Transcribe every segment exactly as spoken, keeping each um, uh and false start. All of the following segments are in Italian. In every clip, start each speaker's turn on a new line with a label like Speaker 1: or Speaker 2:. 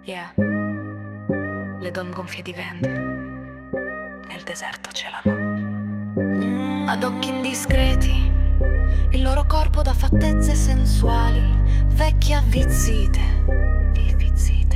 Speaker 1: Yeah, le donne gonfie di vento nel deserto celano. Ad occhi indiscreti, il loro corpo da fattezze sensuali, vecchie avvizzite, avvizzite.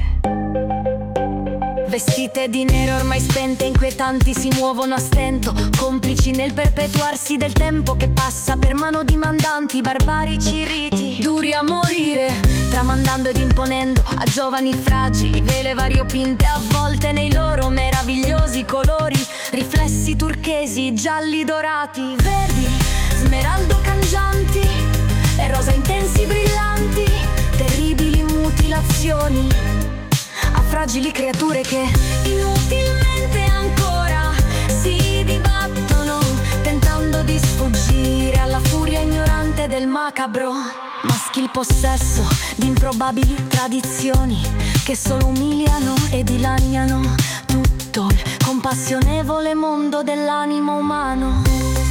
Speaker 1: Vestite di nero ormai spente, inquietanti si muovono a stento, complici nel perpetuarsi del tempo che passa per mano di mandanti, barbarici riti, duri a morire, tramandando ed imponendo a giovani fragili vele variopinte avvolte nei loro meravigliosi colori, riflessi turchesi, gialli dorati, verdi, smeraldo cangianti e rosa intensi brillanti, terribili mutilazioni a fragili creature che inutilmente ancora si dibattono, tentando di sfuggire alla furia ignorante del macabro. Maschi il possesso di improbabili tradizioni che solo umiliano e dilaniano tutto il compassionevole mondo dell'animo umano.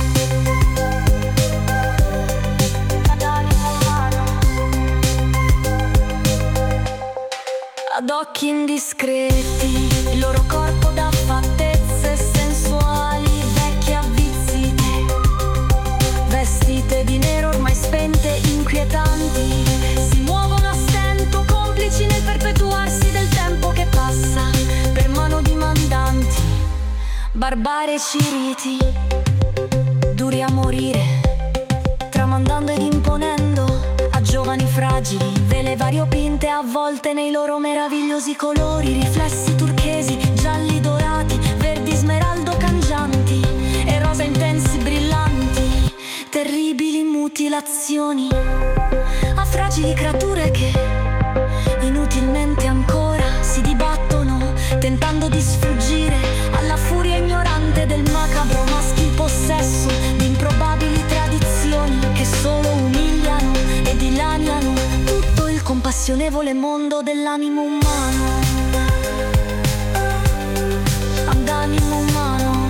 Speaker 1: Ad occhi indiscreti, il loro corpo da fattezze sensuali, vecchie avvizzite, vestite di nero ormai spente, inquietanti, si muovono a stento, complici nel perpetuarsi del tempo che passa per mano di mandanti, barbarici riti, duri a morire, tramandando ed imponendo a giovani fragili vele variopinte avvolte nei loro meravigliosi colori, riflessi turchesi, gialli dorati, verdi smeraldo cangianti e rosa intensi brillanti, terribili mutilazioni a fragili creature che inutilmente ancora si dibattono, tentando di sfuggire alla furia ignorante del macabro. Maschi in possesso di improbabili tradizioni che solo umiliano e dilaniano tutto il compassionevole mondo dell'animo umano. Ad animo umano,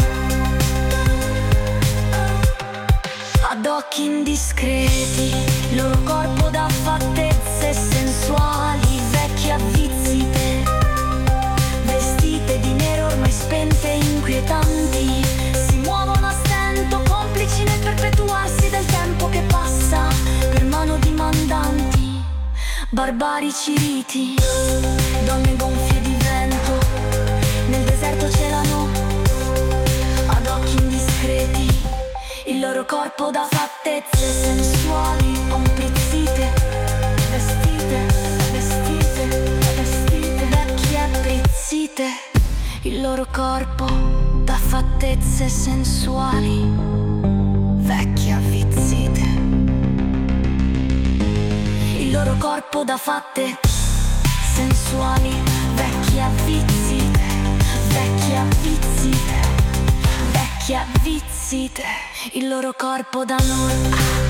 Speaker 1: ad occhi indiscreti, il loro corpo da fattezze sensuali, vecchie avvizzite, vestite di nero ormai spente e inquietanti, si muovono a stento, complici nel perpetuarsi del tempo che passa per mano di mandanti, barbarici riti, donne gonfie di vento nel deserto celano. Ad occhi indiscreti, il loro corpo da fattezze sensuali, complizzite, vestite, vestite, vestite, vecchie avvizzite, il loro corpo da fattezze sensuali, vecchie avvizzite, il loro corpo da fatte sensuali, vecchie avvizzite, vecchie avvizzite, vecchie avvizzite, il loro corpo da noi.